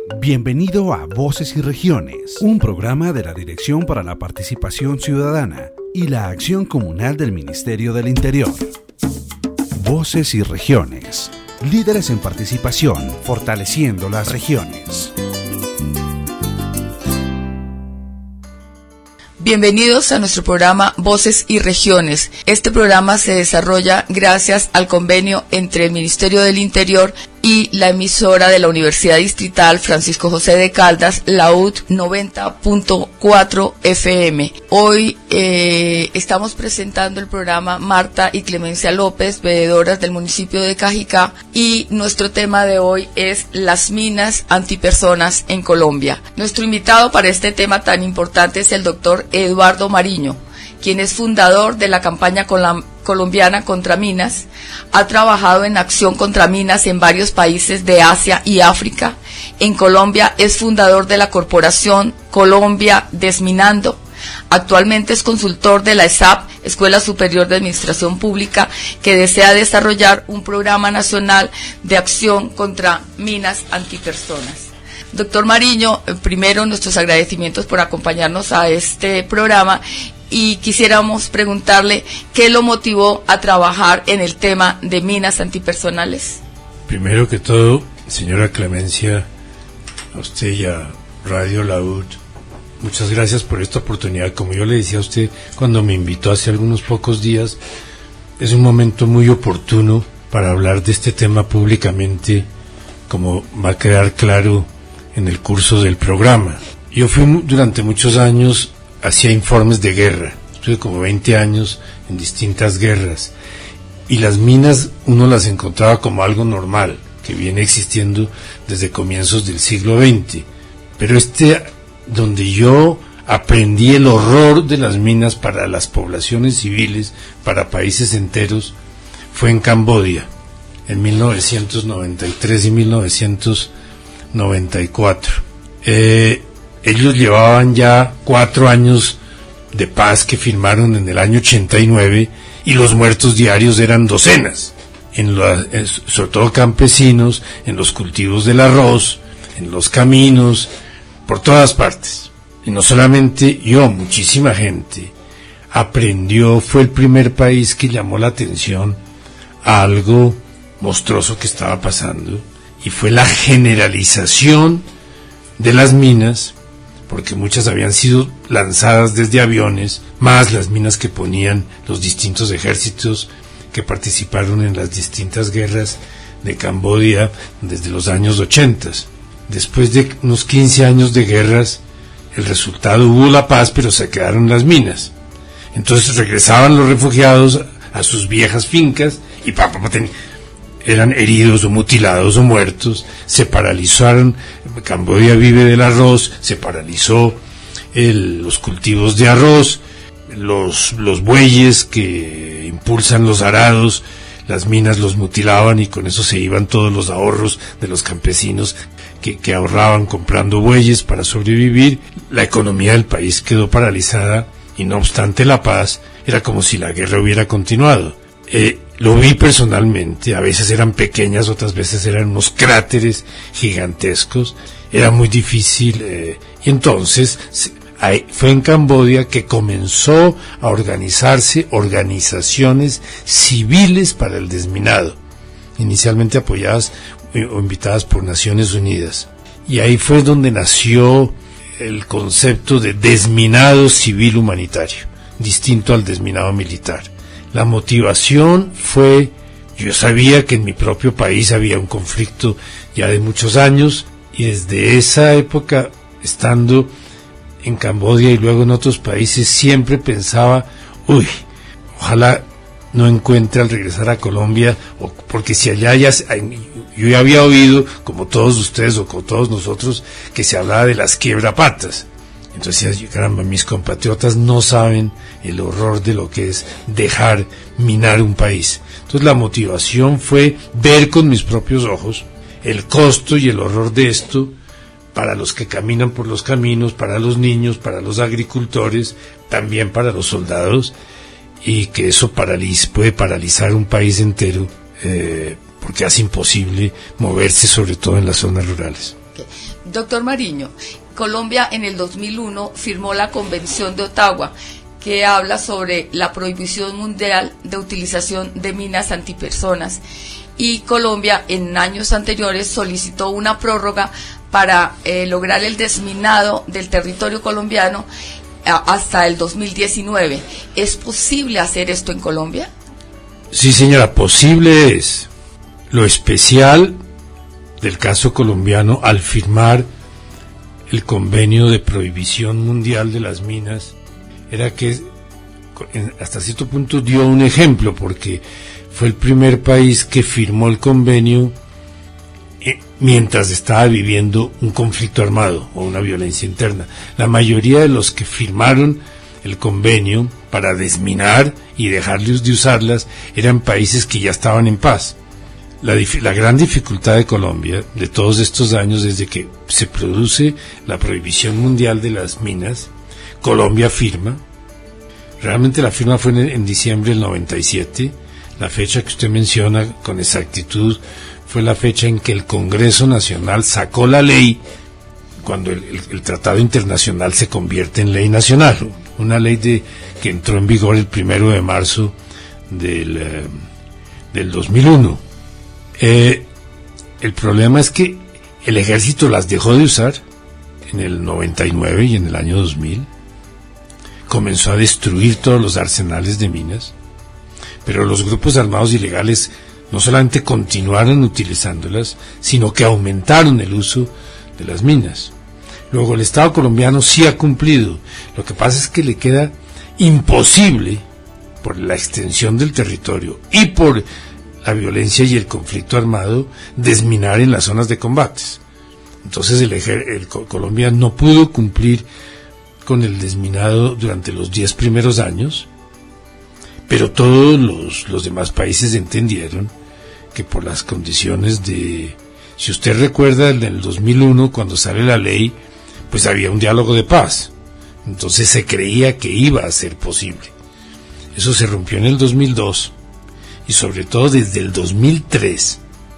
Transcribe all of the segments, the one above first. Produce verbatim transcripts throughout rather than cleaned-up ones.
Bienvenido a Voces y Regiones, un programa de la Dirección para la Participación Ciudadana y la Acción Comunal del Ministerio del Interior. Voces y Regiones, líderes en participación, fortaleciendo las regiones. Bienvenidos a nuestro programa Voces y Regiones. Este programa se desarrolla gracias al convenio entre el Ministerio del Interior y la emisora de la Universidad Distrital Francisco José de Caldas, la U D noventa punto cuatro F M. Hoy eh, estamos presentando el programa Marta y Clemencia López, veedoras del municipio de Cajicá, y nuestro tema de hoy es las minas antipersonas en Colombia. Nuestro invitado para este tema tan importante es el doctor Eduardo Mariño, quien es fundador de la campaña colombiana contra minas. Ha trabajado en acción contra minas en varios países de Asia y África. En Colombia es fundador de la corporación Colombia Desminando. Actualmente es consultor de la E S A P, Escuela Superior de Administración Pública, que desea desarrollar un programa nacional de acción contra minas antipersonas. Doctor Mariño, primero nuestros agradecimientos por acompañarnos a este programa. Y quisiéramos preguntarle qué lo motivó a trabajar en el tema de minas antipersonales. Primero que todo, señora Clemencia, a usted y a Radio La U D, muchas gracias por esta oportunidad. Como yo le decía a usted cuando me invitó hace algunos pocos días, es un momento muy oportuno para hablar de este tema públicamente, como va a quedar claro en el curso del programa. Yo fui durante muchos años hacía informes de guerra, estuve como veinte años en distintas guerras, y las minas uno las encontraba como algo normal, que viene existiendo desde comienzos del siglo veinte, pero este, donde yo aprendí el horror de las minas para las poblaciones civiles, para países enteros, fue en Camboya, en mil novecientos noventa y tres y mil novecientos noventa y cuatro. Eh, Ellos llevaban ya cuatro años de paz que firmaron en el año ochenta y nueve, y los muertos diarios eran docenas, en la, sobre todo campesinos, en los cultivos del arroz, en los caminos, por todas partes. Y no solamente yo, muchísima gente aprendió, fue el primer país que llamó la atención a algo monstruoso que estaba pasando, y fue la generalización de las minas, porque muchas habían sido lanzadas desde aviones, más las minas que ponían los distintos ejércitos que participaron en las distintas guerras de Camboya desde los años ochenta. Después de unos quince años de guerras, el resultado hubo la paz, pero se quedaron las minas. Entonces regresaban los refugiados a sus viejas fincas y pa, pa, pa, ten, eran heridos o mutilados o muertos, se paralizaron. Camboya vive del arroz, se paralizó el, los cultivos de arroz, los, los bueyes que impulsan los arados, las minas los mutilaban, y con eso se iban todos los ahorros de los campesinos que, que ahorraban comprando bueyes para sobrevivir. La economía del país quedó paralizada, y no obstante la paz, era como si la guerra hubiera continuado. Eh, Lo vi personalmente, a veces eran pequeñas, otras veces eran unos cráteres gigantescos, era muy difícil, eh, y entonces ahí, fue en Camboya que comenzó a organizarse organizaciones civiles para el desminado, inicialmente apoyadas eh, o invitadas por Naciones Unidas, y ahí fue donde nació el concepto de desminado civil humanitario, distinto al desminado militar. La motivación fue, yo sabía que en mi propio país había un conflicto ya de muchos años, y desde esa época, estando en Camboya y luego en otros países, siempre pensaba, uy, ojalá no encuentre al regresar a Colombia, o, porque si allá ya, yo ya había oído, como todos ustedes o como todos nosotros, que se hablaba de las quiebrapatas. Entonces, caramba, mis compatriotas no saben el horror de lo que es dejar minar un país. Entonces la motivación fue ver con mis propios ojos el costo y el horror de esto para los que caminan por los caminos, para los niños, para los agricultores, también para los soldados, y que eso paraliza, puede paralizar un país entero, eh, porque hace imposible moverse, sobre todo en las zonas rurales. Doctor Mariño, Colombia en el dos mil uno firmó la Convención de Ottawa, que habla sobre la prohibición mundial de utilización de minas antipersonas, y Colombia en años anteriores solicitó una prórroga para eh, lograr el desminado del territorio colombiano a, hasta el dos mil diecinueve. ¿Es posible hacer esto en Colombia? Sí, señora, posible es. Lo especial del caso colombiano al firmar el convenio de prohibición mundial de las minas era que hasta cierto punto dio un ejemplo, porque fue el primer país que firmó el convenio mientras estaba viviendo un conflicto armado o una violencia interna. La mayoría de los que firmaron el convenio para desminar y dejarles de usarlas eran países que ya estaban en paz. La, la gran dificultad de Colombia de todos estos años, desde que se produce la prohibición mundial de las minas, Colombia firma. Realmente la firma fue en, en diciembre del noventa y siete. La fecha que usted menciona con exactitud fue la fecha en que el Congreso Nacional sacó la ley, cuando el, el, el Tratado Internacional se convierte en ley nacional. Una ley de, que entró en vigor el primero de marzo del, eh, del dos mil uno. Eh, el problema es que el ejército las dejó de usar en el noventa y nueve y en el año dos mil. Comenzó a destruir todos los arsenales de minas, pero los grupos armados ilegales no solamente continuaron utilizándolas, sino que aumentaron el uso de las minas. Luego el Estado colombiano sí ha cumplido. Lo que pasa es que le queda imposible, por la extensión del territorio y por la violencia y el conflicto armado, desminar en las zonas de combates. Entonces el, el Colombia no pudo cumplir con el desminado durante los diez primeros años, pero todos los, los demás países entendieron que por las condiciones de... Si usted recuerda, en el dos mil uno, cuando sale la ley, pues había un diálogo de paz. Entonces se creía que iba a ser posible. Eso se rompió en el dos mil dos, y sobre todo desde el dos mil tres,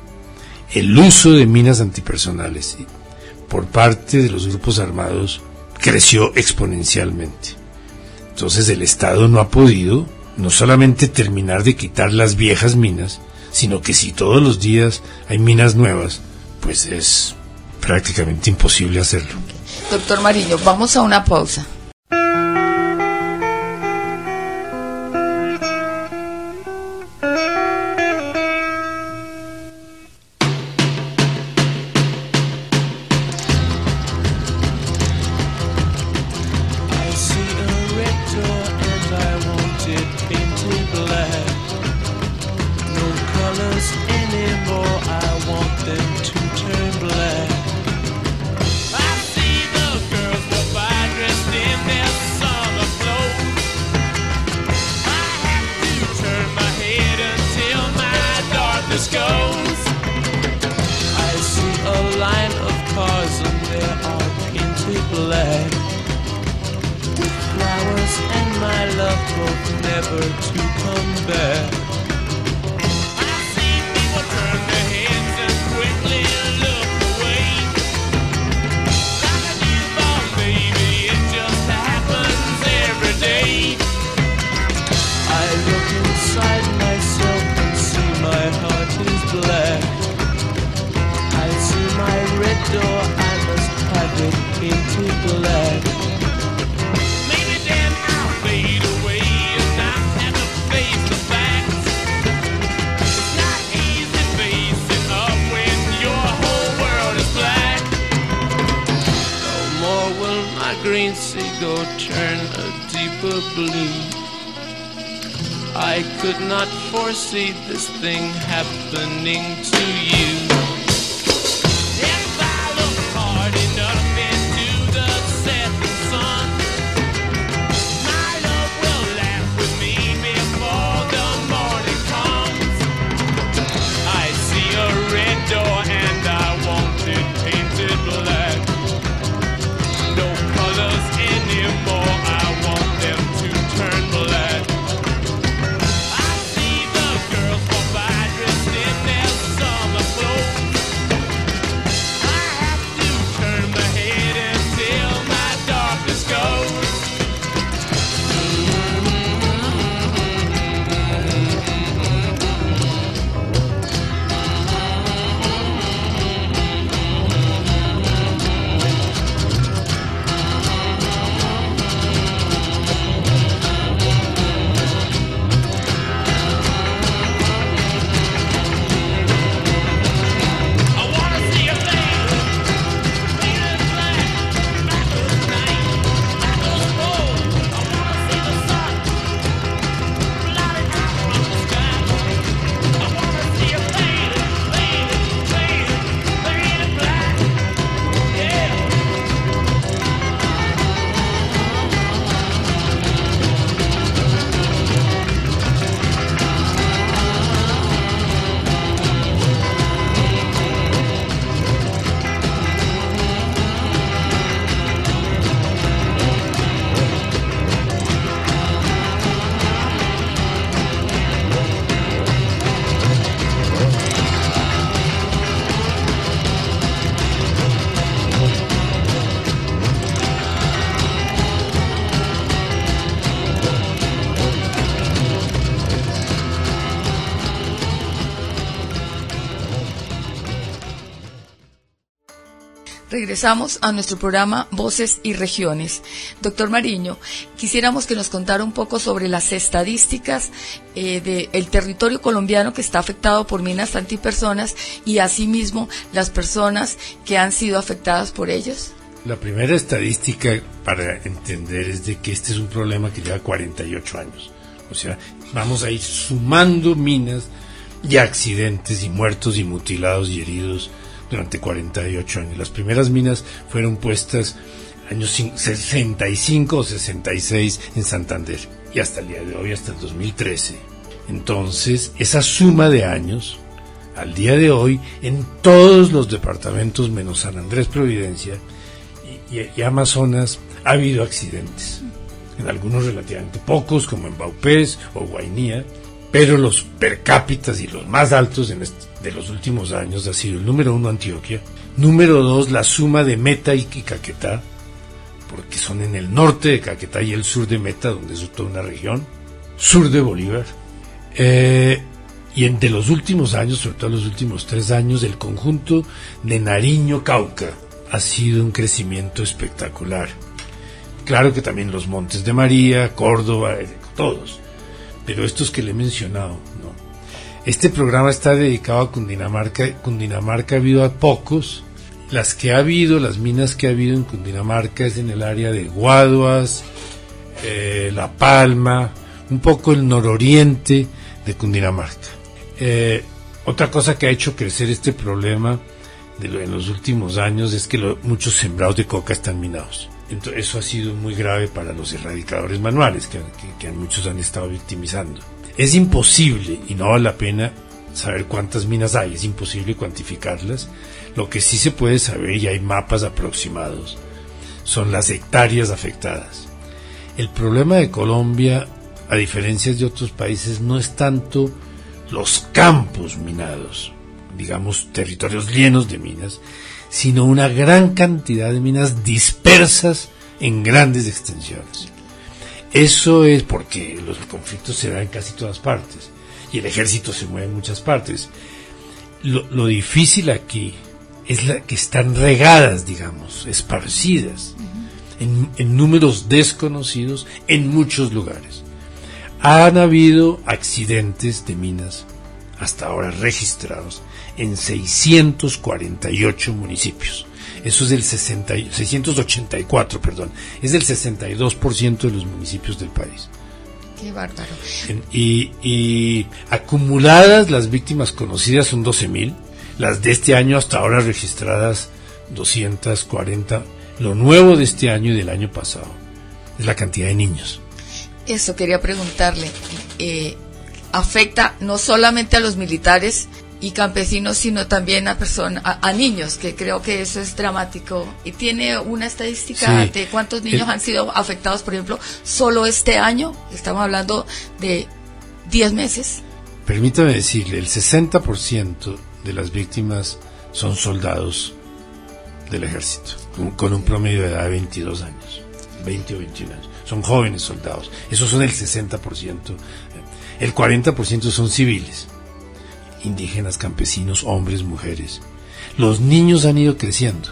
el uso de minas antipersonales por parte de los grupos armados creció exponencialmente. Entonces el Estado no ha podido no solamente terminar de quitar las viejas minas, sino que si todos los días hay minas nuevas, pues es prácticamente imposible hacerlo. Doctor Mariño, vamos a una pausa. I could not foresee this thing happening to you. If I look hard enough into the setting sun, my love will laugh with me before the morning comes. I see a red door and I want it painted black. No colors anymore, I want them to turn black. I see the girls walk by dressed in their summer clothes. Regresamos a nuestro programa Voces y Regiones. Doctor Mariño, quisiéramos que nos contara un poco sobre las estadísticas eh, del territorio colombiano que está afectado por minas antipersonas y asimismo las personas que han sido afectadas por ellos. La primera estadística para entender es de que este es un problema que lleva cuarenta y ocho años. O sea, vamos a ir sumando minas y accidentes y muertos y mutilados y heridos durante cuarenta y ocho años. Las primeras minas fueron puestas años sesenta y cinco o sesenta y seis en Santander y hasta el día de hoy, hasta el dos mil trece. Entonces, esa suma de años, al día de hoy, en todos los departamentos menos San Andrés, Providencia y, y, y Amazonas, ha habido accidentes. En algunos relativamente pocos, como en Vaupés o Guainía, pero los per cápitas y los más altos en este, de los últimos años ha sido el número uno Antioquia, número dos la suma de Meta y, y Caquetá, porque son en el norte de Caquetá y el sur de Meta, donde es toda una región, sur de Bolívar, eh, y en de los últimos años, sobre todo los últimos tres años, el conjunto de Nariño-Cauca ha sido un crecimiento espectacular. Claro que también los Montes de María, Córdoba, eh, todos. Pero estos que le he mencionado, ¿no? Este programa está dedicado a Cundinamarca. Cundinamarca ha habido a pocos. Las que ha habido, las minas que ha habido en Cundinamarca es en el área de Guaduas, eh, La Palma, un poco el nororiente de Cundinamarca. Eh, otra cosa que ha hecho crecer este problema de lo, en los últimos años es que lo, muchos sembrados de coca están minados. Entonces, eso ha sido muy grave para los erradicadores manuales que, que, que muchos han estado victimizando. Es imposible, y no vale la pena saber cuántas minas hay, es imposible cuantificarlas. Lo que sí se puede saber, y hay mapas aproximados, son las hectáreas afectadas. El problema de Colombia, a diferencia de otros países, no es tanto los campos minados, digamos territorios llenos de minas, sino una gran cantidad de minas dispersas en grandes extensiones. Eso es porque los conflictos se dan en casi todas partes y el ejército se mueve en muchas partes. Lo, lo difícil aquí es la que están regadas, digamos, esparcidas, uh-huh. en, en números desconocidos en muchos lugares. Han habido accidentes de minas hasta ahora registrados en seiscientos cuarenta y ocho municipios. Eso es del sesenta, seiscientos ochenta y cuatro, perdón. Es del sesenta y dos por ciento de los municipios del país. Qué bárbaro. En, y, y acumuladas las víctimas conocidas son doce mil. Las de este año hasta ahora registradas doscientos cuarenta. Lo nuevo de este año y del año pasado es la cantidad de niños. Eso quería preguntarle. Eh, afecta no solamente a los militares y campesinos, sino también a personas, a, a niños, que creo que eso es dramático. ¿Y tiene una estadística sí. de cuántos niños el, han sido afectados, por ejemplo, solo este año? Estamos hablando de diez meses. Permítame decirle, el sesenta por ciento de las víctimas son soldados del ejército, con, con un promedio de edad de veintidós años, veinte o veintiún años. Son jóvenes soldados, esos son el sesenta por ciento. El cuarenta por ciento son civiles, indígenas, campesinos, hombres, mujeres. Los niños han ido creciendo,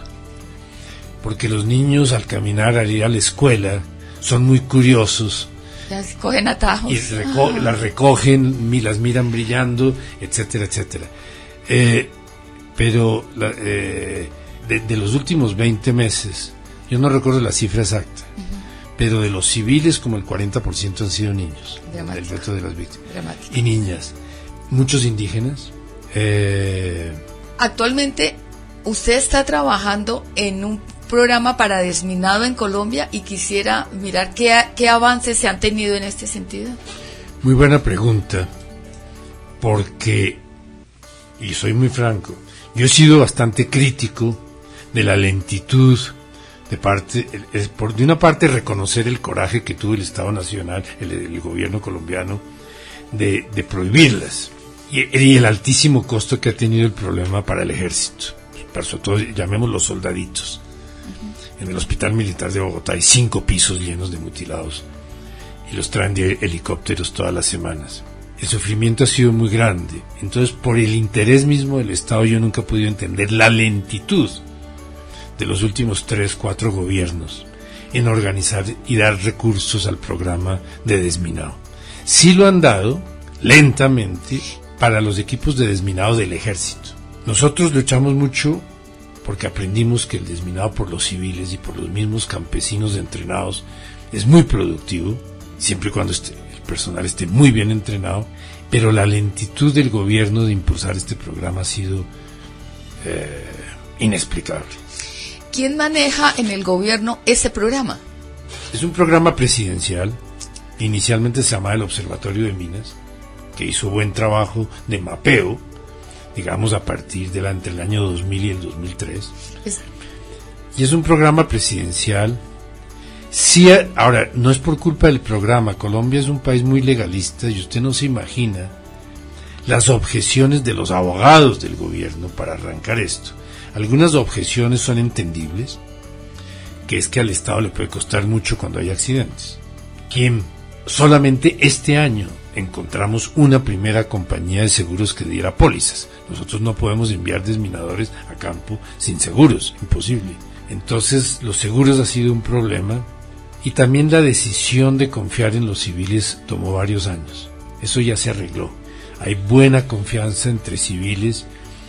porque los niños al caminar, al ir a la escuela, son muy curiosos. Las cogen atajos. Y reco- las recogen, las miran brillando, etcétera, etcétera. Eh, pero la, eh, de, de los últimos veinte meses, yo no recuerdo la cifra exacta, uh-huh. pero de los civiles como el cuarenta por ciento han sido niños, el resto de las víctimas. Dramático. Y niñas. Muchos indígenas. Eh... Actualmente, usted está trabajando en un programa para desminado en Colombia y quisiera mirar qué, qué avances se han tenido en este sentido. Muy buena pregunta, porque, y soy muy franco, yo he sido bastante crítico de la lentitud de parte, por de una parte reconocer el coraje que tuvo el Estado Nacional, el, el gobierno colombiano, de, de prohibirlas. Y el altísimo costo que ha tenido el problema para el ejército, para sobre todo, llamémoslo soldaditos. Uh-huh. En el Hospital Militar de Bogotá hay cinco pisos llenos de mutilados y los traen de helicópteros todas las semanas. El sufrimiento ha sido muy grande, entonces por el interés mismo del Estado yo nunca he podido entender la lentitud de los últimos tres, cuatro gobiernos en organizar y dar recursos al programa de desminado. Sí lo han dado, lentamente, para los equipos de desminado del ejército. Nosotros luchamos mucho porque aprendimos que el desminado por los civiles y por los mismos campesinos entrenados es muy productivo, siempre y cuando esté, el personal esté muy bien entrenado, pero la lentitud del gobierno de impulsar este programa ha sido eh, inexplicable. ¿Quién maneja en el gobierno ese programa? Es un programa presidencial, inicialmente se llamaba el Observatorio de Minas, que hizo buen trabajo de mapeo, digamos a partir de la, entre el año dos mil y el dos mil tres. Es... Y es un programa presidencial. Sí, ahora, no es por culpa del programa. Colombia es un país muy legalista y usted no se imagina las objeciones de los abogados del gobierno para arrancar esto. Algunas objeciones son entendibles, que es que al Estado le puede costar mucho cuando hay accidentes. ¿Quién? Solamente este año encontramos una primera compañía de seguros que diera pólizas. Nosotros no podemos enviar desminadores a campo sin seguros, imposible. Entonces los seguros ha sido un problema. Y también la decisión de confiar en los civiles tomó varios años. Eso ya se arregló. Hay buena confianza entre civiles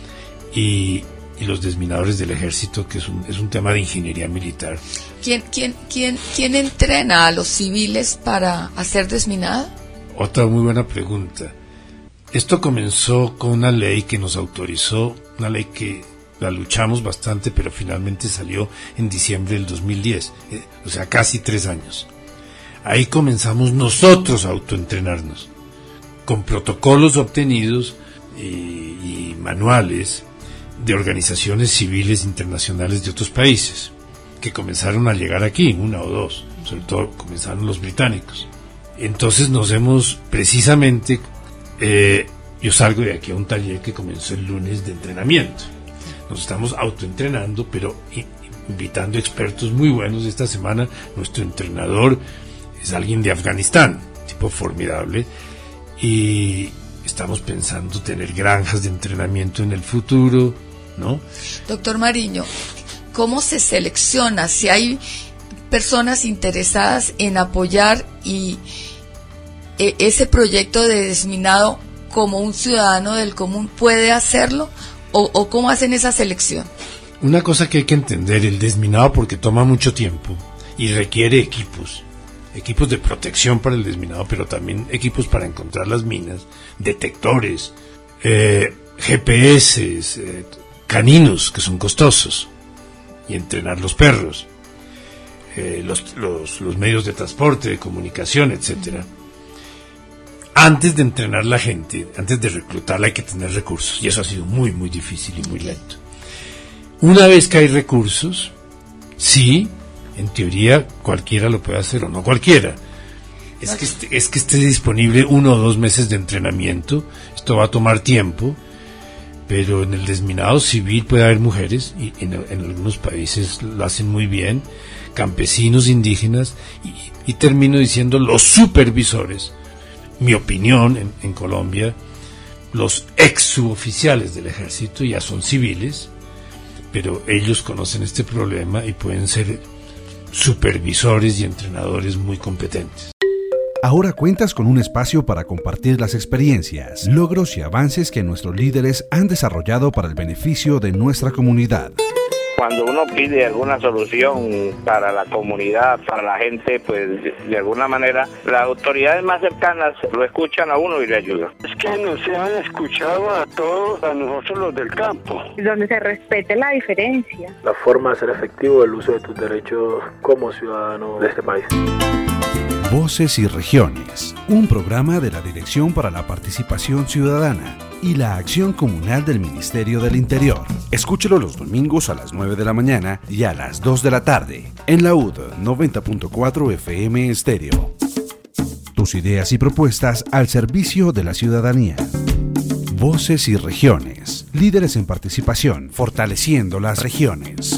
y, y los desminadores del ejército, que es un, es un tema de ingeniería militar. ¿Quién, quién, quién, quién entrena a los civiles para hacer desminado? Otra muy buena pregunta. Esto comenzó con una ley que nos autorizó, una ley que la luchamos bastante, pero finalmente salió en diciembre del dos mil diez, eh, o sea, casi tres años. Ahí comenzamos nosotros a autoentrenarnos, con protocolos obtenidos y, y manuales de organizaciones civiles internacionales de otros países, que comenzaron a llegar aquí, una o dos, sobre todo comenzaron los británicos. Entonces nos hemos, precisamente, eh, yo salgo de aquí a un taller que comenzó el lunes de entrenamiento. Nos estamos autoentrenando, pero invitando expertos muy buenos. Esta semana nuestro entrenador es alguien de Afganistán, tipo formidable, y estamos pensando tener granjas de entrenamiento en el futuro, ¿no? Doctor Mariño, ¿cómo se selecciona? Si hay personas interesadas en apoyar y eh, ese proyecto de desminado, como un ciudadano del común puede hacerlo, o, o cómo hacen esa selección. Una cosa que hay que entender, el desminado, porque toma mucho tiempo y requiere equipos, equipos de protección para el desminado, pero también equipos para encontrar las minas, detectores, eh, G P S, eh, caninos, que son costosos, y entrenar los perros, eh, los, los, los medios de transporte, de comunicación, etcétera. Antes de entrenar la gente, antes de reclutarla, hay que tener recursos, y eso ha sido muy, muy difícil y muy lento. Una vez que hay recursos, sí, en teoría cualquiera lo puede hacer, o no cualquiera. Es que, esté, es que esté disponible uno o dos meses de entrenamiento. Esto va a tomar tiempo, pero en el desminado civil puede haber mujeres, y en, en algunos países lo hacen muy bien, campesinos, indígenas, y, y termino diciendo los supervisores. Mi opinión, en, en Colombia, los ex suboficiales del ejército ya son civiles, pero ellos conocen este problema y pueden ser supervisores y entrenadores muy competentes. Ahora cuentas con un espacio para compartir las experiencias, logros y avances que nuestros líderes han desarrollado para el beneficio de nuestra comunidad. Cuando uno pide alguna solución para la comunidad, para la gente, pues de alguna manera las autoridades más cercanas lo escuchan a uno y le ayudan. Es que nos han escuchado a todos, a nosotros los del campo. Donde se respete la diferencia. La forma de hacer efectivo el uso de tus derechos como ciudadano de este país. Voces y Regiones, un programa de la Dirección para la Participación Ciudadana y la Acción Comunal del Ministerio del Interior. Escúchelo los domingos a las nueve de la mañana y a las dos de la tarde en la U D noventa punto cuatro F M Estéreo. Tus ideas y propuestas al servicio de la ciudadanía. Voces y Regiones, líderes en participación, fortaleciendo las regiones.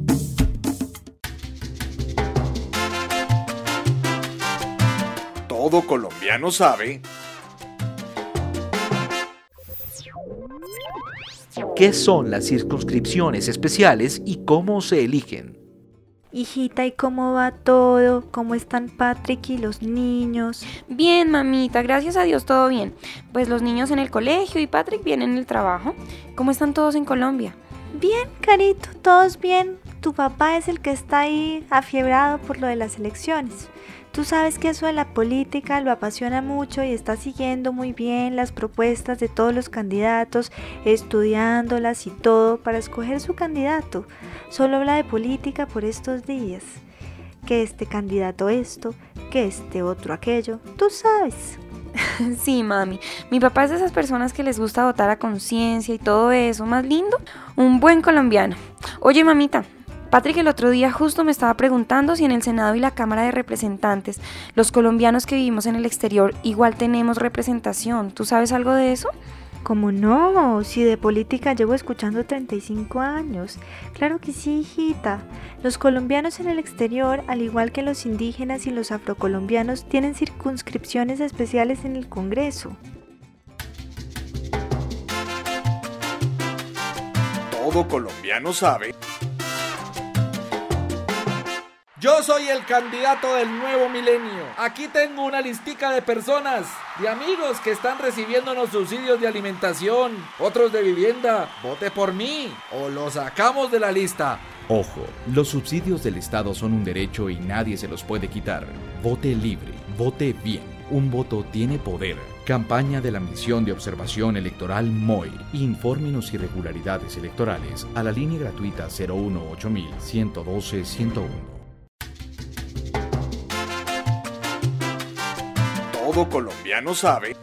Todo colombiano sabe ¿Qué son las circunscripciones especiales y cómo se eligen? Hijita, ¿y cómo va todo? ¿Cómo están Patrick y los niños? Bien, mamita, gracias a Dios todo bien. Pues los niños en el colegio y Patrick bien en el trabajo. ¿Cómo están todos en Colombia? Bien, carito, todos bien. Tu papá es el que está ahí afiebrado por lo de las elecciones. Tú sabes que eso de la política lo apasiona mucho y está siguiendo muy bien las propuestas de todos los candidatos, estudiándolas y todo para escoger su candidato. Solo habla de política por estos días. Que este candidato esto, que este otro aquello, tú sabes. Sí, mami. Mi papá es de esas personas que les gusta votar a conciencia y todo eso. Más lindo, un buen colombiano. Oye, mamita, Patrick el otro día justo me estaba preguntando si en el Senado y la Cámara de Representantes los colombianos que vivimos en el exterior igual tenemos representación. ¿Tú sabes algo de eso? ¿Cómo no? Si de política llevo escuchando treinta y cinco años. Claro que sí, hijita. Los colombianos en el exterior, al igual que los indígenas y los afrocolombianos, tienen circunscripciones especiales en el Congreso. Todo colombiano sabe. Yo soy el candidato del nuevo milenio. Aquí tengo una listica de personas, de amigos que están recibiéndonos subsidios de alimentación, otros de vivienda. Vote por mí o lo sacamos de la lista. Ojo, los subsidios del Estado son un derecho y nadie se los puede quitar. Vote libre, vote bien. Un voto tiene poder. Campaña de la Misión de Observación Electoral M O E. Infórmenos irregularidades electorales a la línea gratuita cero uno ocho mil ciento doce ciento uno. Todo colombiano sabe.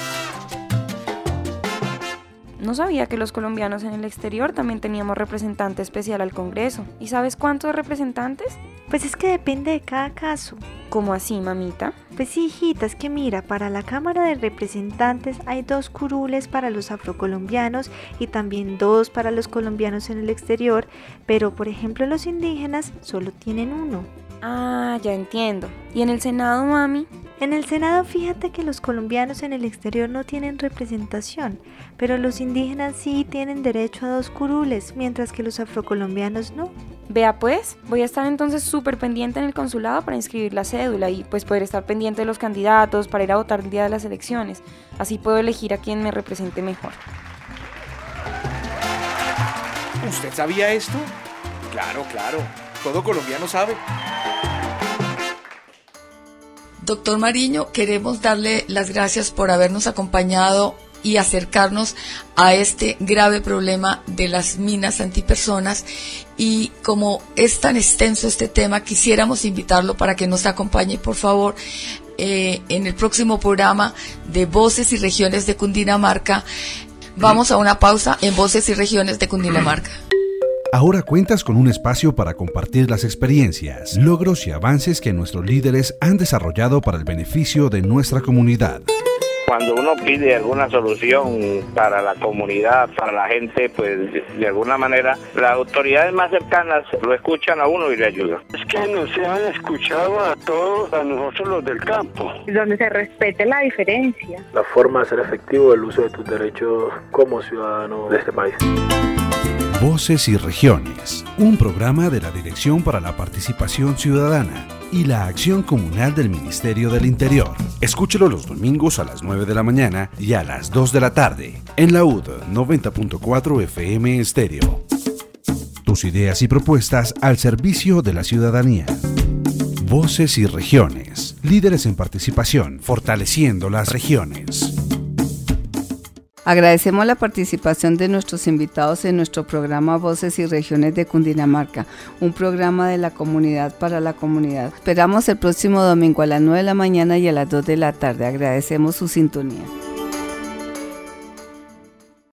No sabía que los colombianos en el exterior también teníamos representante especial al Congreso. ¿Y sabes cuántos representantes? Pues es que depende de cada caso. ¿Cómo así, mamita? Pues sí, hijita, es que mira, para la Cámara de Representantes hay dos curules para los afrocolombianos y también dos para los colombianos en el exterior, pero por ejemplo los indígenas solo tienen uno. Ah, ya entiendo. ¿Y en el Senado, mami? En el Senado fíjate que los colombianos en el exterior no tienen representación, pero los indígenas sí tienen derecho a dos curules, mientras que los afrocolombianos no. Vea pues, voy a estar entonces súper pendiente en el consulado para inscribir la cédula y pues poder estar pendiente de los candidatos para ir a votar el día de las elecciones. Así puedo elegir a quien me represente mejor. ¿Usted sabía esto? Claro, claro. Todo colombiano sabe. Doctor Mariño, queremos darle las gracias por habernos acompañado y acercarnos a este grave problema de las minas antipersonas, y como es tan extenso este tema, quisiéramos invitarlo para que nos acompañe, por favor, eh, en el próximo programa de Voces y Regiones de Cundinamarca. Vamos a una pausa en Voces y Regiones de Cundinamarca. Ahora cuentas con un espacio para compartir las experiencias, logros y avances que nuestros líderes han desarrollado para el beneficio de nuestra comunidad. Cuando uno pide alguna solución para la comunidad, para la gente, pues de alguna manera las autoridades más cercanas lo escuchan a uno y le ayudan. Es que nos han escuchado a todos, a nosotros los del campo. Donde se respete la diferencia. La forma de hacer efectivo el uso de tus derechos como ciudadano de este país. Voces y Regiones, un programa de la Dirección para la Participación Ciudadana y la Acción Comunal del Ministerio del Interior. Escúchelo los domingos a las nueve de la mañana y a las dos de la tarde en la U D noventa punto cuatro F M Estéreo. Tus ideas y propuestas al servicio de la ciudadanía. Voces y Regiones, líderes en participación, fortaleciendo las regiones. Agradecemos la participación de nuestros invitados en nuestro programa Voces y Regiones de Cundinamarca, un programa de la comunidad para la comunidad. Esperamos el próximo domingo a las nueve de la mañana y a las dos de la tarde. Agradecemos su sintonía.